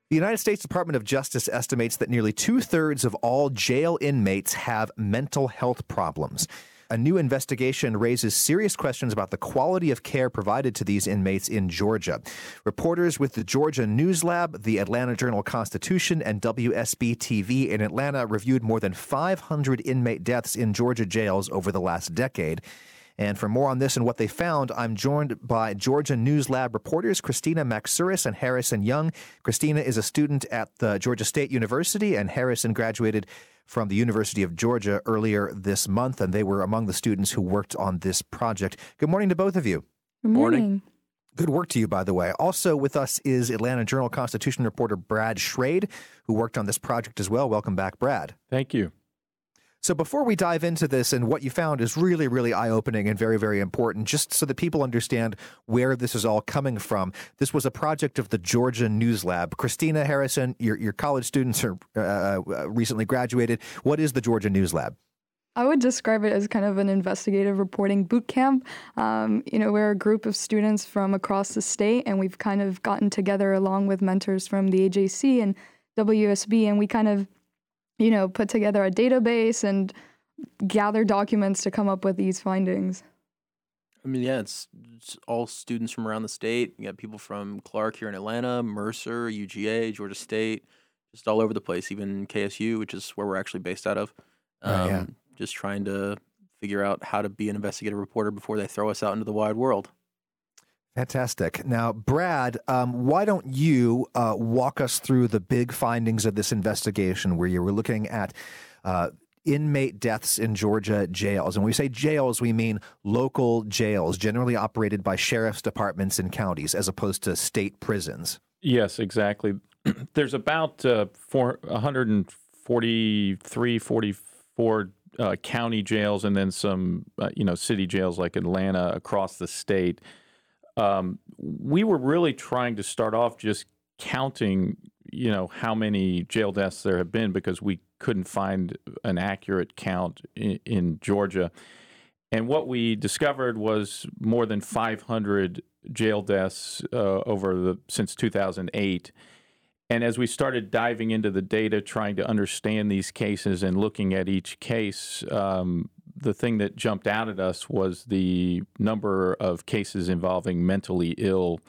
The United States Department of Justice estimates that nearly two-thirds of all jail inmates have mental health problems. A new investigation raises serious questions about the quality of care provided to these inmates in Georgia. Reporters with the Georgia News Lab, the Atlanta Journal-Constitution, and WSB-TV in Atlanta reviewed more than 500 inmate deaths in Georgia jails over the last decade. And for more on this and what they found, I'm joined by Georgia News Lab reporters Christina Maxouris and Harrison Young. Christina is a student at the Georgia State University, and Harrison graduated from the University of Georgia earlier this month, and they were among the students who worked on this project. Good morning to both of you. Good morning. Good work to you, by the way. Also with us is Atlanta Journal-Constitution reporter Brad Schrade, who worked on this project as well. Welcome back, Brad. Thank you. So before we dive into this, and what you found is really, really eye-opening and very, very important, just so that people understand where this is all coming from, this was a project of the Georgia News Lab. Christina, Harrison, your college students are recently graduated. What is the Georgia News Lab? I would describe it as kind of an investigative reporting boot camp. We're a group of students from across the state, and we've kind of gotten together along with mentors from the AJC and WSB, and we kind of put together a database and gather documents to come up with these findings. I mean, yeah, it's all students from around the state. You got people from Clark here in Atlanta, Mercer, UGA, Georgia State, just all over the place, even KSU, which is where we're actually based out of. Just trying to figure out how to be an investigative reporter before they throw us out into the wide world. Fantastic. Now, Brad, why don't you walk us through the big findings of this investigation where you were looking at inmate deaths in Georgia jails. And when we say jails, we mean local jails, generally operated by sheriff's departments in counties as opposed to state prisons. Yes, exactly. There's about 143, 44 county jails and then some, city jails like Atlanta across the state. We were really trying to start off just counting, how many jail deaths there have been because we couldn't find an accurate count in Georgia. And what we discovered was more than 500 jail deaths since 2008. And as we started diving into the data, trying to understand these cases and looking at each case, the thing that jumped out at us was the number of cases involving mentally ill,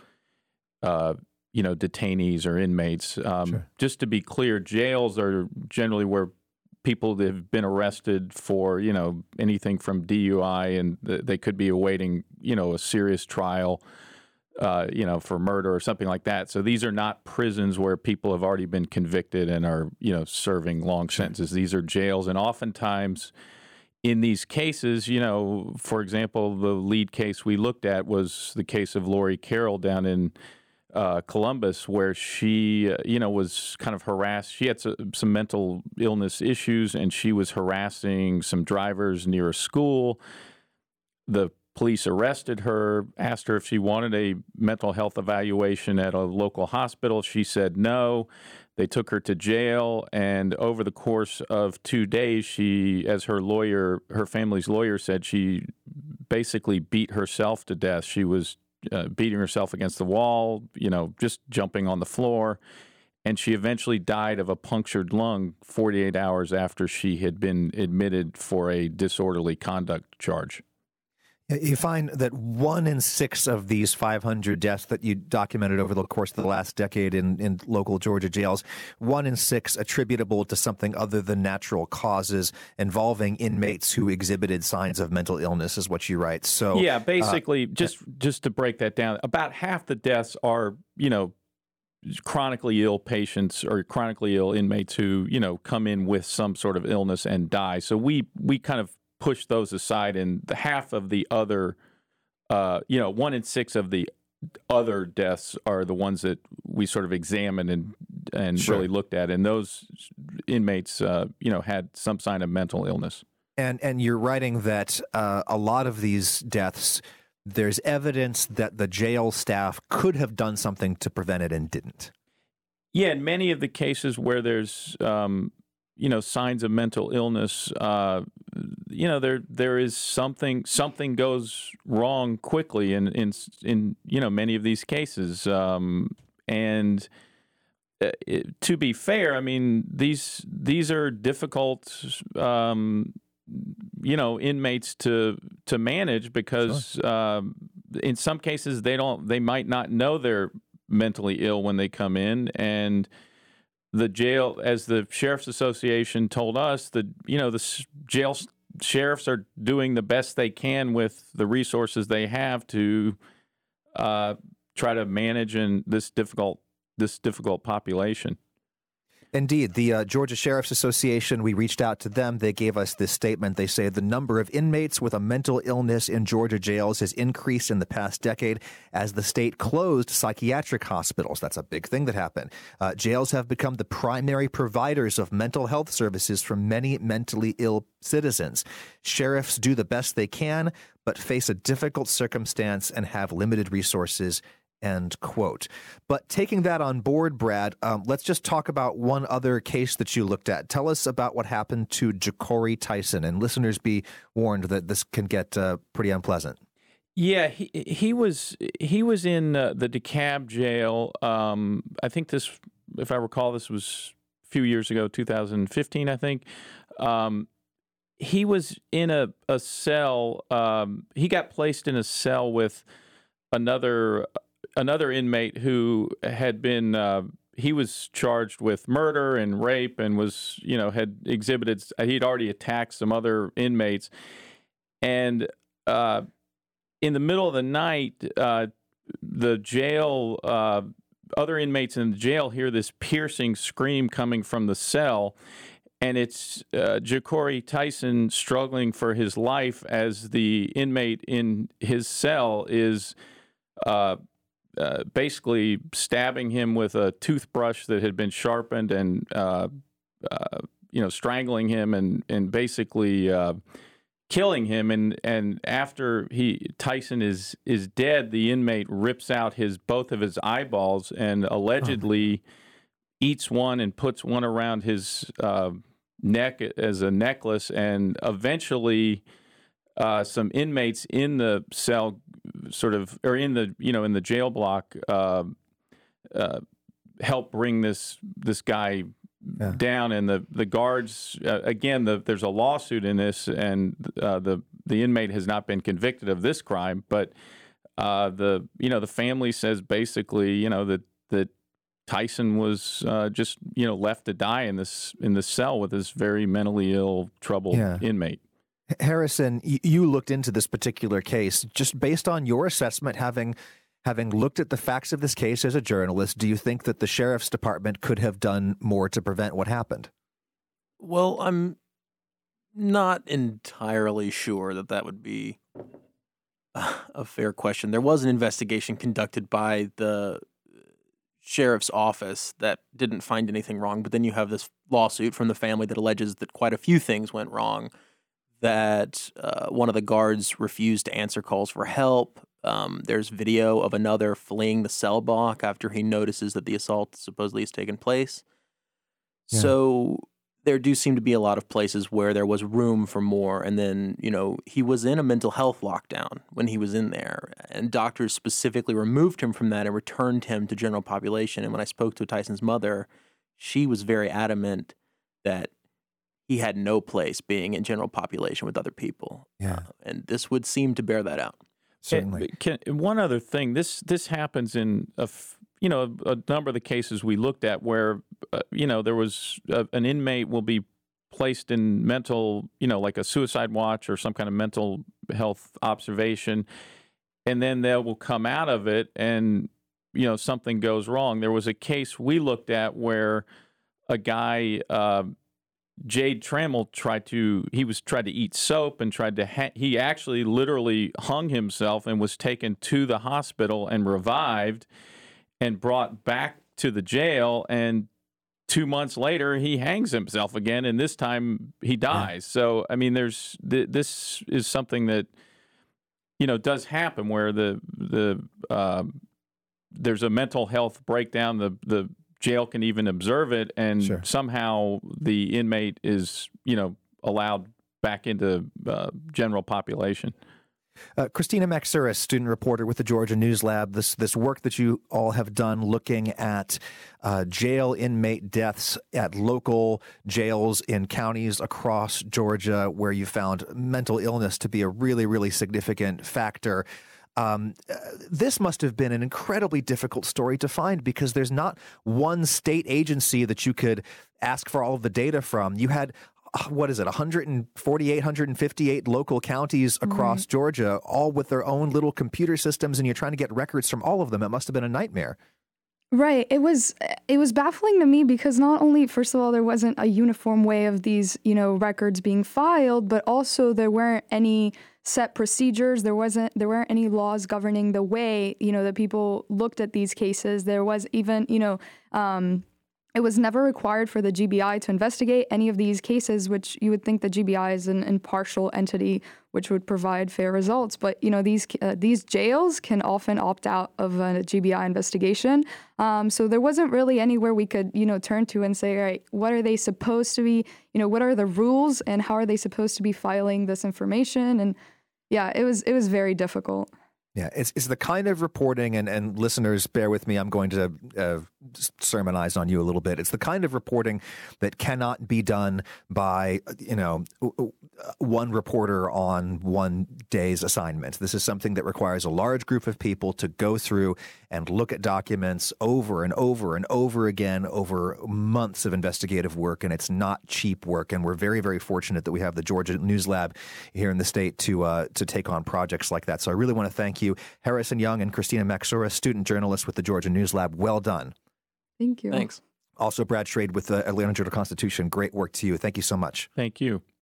detainees or inmates. Sure. Just to be clear, jails are generally where people that have been arrested for, anything from DUI, and they could be awaiting, a serious trial, for murder or something like that. So these are not prisons where people have already been convicted and are, serving long sentences. These are jails, and oftentimes in these cases, for example, the lead case we looked at was the case of Lori Carroll down in Columbus, where she, was kind of harassed. She had some mental illness issues, and she was harassing some drivers near a school. The police arrested her, asked her if she wanted a mental health evaluation at a local hospital. She said no. They took her to jail, and over the course of 2 days, she, as her family's lawyer said, she basically beat herself to death. She was beating herself against the wall, just jumping on the floor, and she eventually died of a punctured lung 48 hours after she had been admitted for a disorderly conduct charge. You find that 1 in 6 of these 500 deaths that you documented over the course of the last decade in local Georgia jails, 1 in 6 attributable to something other than natural causes involving inmates who exhibited signs of mental illness, is what you write. So yeah, basically, just to break that down, about half the deaths are, chronically ill patients or chronically ill inmates who, come in with some sort of illness and die. So we kind of push those aside, and the half of the other, 1 in 6 of the other deaths are the ones that we sort of examined and Sure. really looked at, and those inmates, had some sign of mental illness. And you're writing that a lot of these deaths, there's evidence that the jail staff could have done something to prevent it and didn't. Yeah, in many of the cases where there's signs of mental illness, there is something goes wrong quickly in many of these cases, and to be fair, I mean, these are difficult, inmates to manage because in some cases they might not know they're mentally ill when they come in, and the jail, as the Sheriff's Association told us, the jail sheriffs are doing the best they can with the resources they have to try to manage this difficult population. Indeed. The Georgia Sheriff's Association, we reached out to them. They gave us this statement. They say the number of inmates with a mental illness in Georgia jails has increased in the past decade as the state closed psychiatric hospitals. That's a big thing that happened. Jails have become the primary providers of mental health services for many mentally ill citizens. Sheriffs do the best they can, but face a difficult circumstance and have limited resources. End quote. But taking that on board, Brad, let's just talk about one other case that you looked at. Tell us about what happened to Ja'Cory Tyson, and listeners be warned that this can get pretty unpleasant. Yeah, he was in the DeKalb jail. I think this, if I recall, this was a few years ago, 2015, I think. He was in a cell. He got placed in a cell with another inmate who had been he was charged with murder and rape and was had exhibited, he'd already attacked some other inmates, and in the middle of the night the jail other inmates in the jail hear this piercing scream coming from the cell, and it's Ja'Cory Tyson struggling for his life as the inmate in his cell is basically stabbing him with a toothbrush that had been sharpened and, strangling him and basically killing him. And after Tyson is dead, the inmate rips out both of his eyeballs and allegedly eats one and puts one around his neck as a necklace. And eventually some inmates in the cell in the jail block help bring this guy down, and the guards again. There's a lawsuit in this, and the inmate has not been convicted of this crime, but the family says basically that Tyson was just left to die in this cell with this very mentally ill, troubled inmate. Harrison, you looked into this particular case. Just based on your assessment, having looked at the facts of this case as a journalist, do you think that the sheriff's department could have done more to prevent what happened? Well, I'm not entirely sure that would be a fair question. There was an investigation conducted by the sheriff's office that didn't find anything wrong, but then you have this lawsuit from the family that alleges that quite a few things went wrong. That one of the guards refused to answer calls for help. There's video of another fleeing the cell block after he notices that the assault supposedly has taken place. Yeah. So there do seem to be a lot of places where there was room for more. And then, he was in a mental health lockdown when he was in there. And doctors specifically removed him from that and returned him to general population. And when I spoke to Tyson's mother, she was very adamant that he had no place being in general population with other people. Yeah. And this would seem to bear that out. Certainly. One other thing, this happens in a number of the cases we looked at where, there was an inmate will be placed in mental, like a suicide watch or some kind of mental health observation, and then they will come out of it and, something goes wrong. There was a case we looked at where a guy, Jade Trammell tried to eat soap and he actually literally hung himself and was taken to the hospital and revived and brought back to the jail. And 2 months later, he hangs himself again, and this time he dies. Yeah. So, I mean, this is something that, does happen where there's a mental health breakdown. The jail can even observe it, and somehow the inmate is, allowed back into general population. Christina Maxuris, student reporter with the Georgia News Lab. This work that you all have done looking at jail inmate deaths at local jails in counties across Georgia where you found mental illness to be a really, really significant factor. This must have been an incredibly difficult story to find because there's not one state agency that you could ask for all of the data from. You had 148, 158 local counties across Georgia, all with their own little computer systems, and you're trying to get records from all of them. It must have been a nightmare. Right. It was baffling to me because not only, first of all, there wasn't a uniform way of these, records being filed, but also there weren't any set procedures. There weren't any laws governing the way, that people looked at these cases. There was even, it was never required for the GBI to investigate any of these cases, which you would think the GBI is an impartial entity which would provide fair results. But, these jails can often opt out of a GBI investigation. So there wasn't really anywhere we could, turn to and say, all right, what are they supposed to be, what are the rules and how are they supposed to be filing this information? And yeah, it was very difficult. Yeah, it's the kind of reporting, and listeners, bear with me, I'm going to sermonize on you a little bit. It's the kind of reporting that cannot be done by, one reporter on one day's assignment. This is something that requires a large group of people to go through and look at documents over and over and over again over months of investigative work, and it's not cheap work. And we're very, very fortunate that we have the Georgia News Lab here in the state to take on projects like that. So I really want to thank you, Harrison Young and Christina Maxuris, student journalists with the Georgia News Lab. Well done. Thank you. Thanks. Also, Brad Schrade with the Atlanta Journal-Constitution. Great work to you. Thank you so much. Thank you.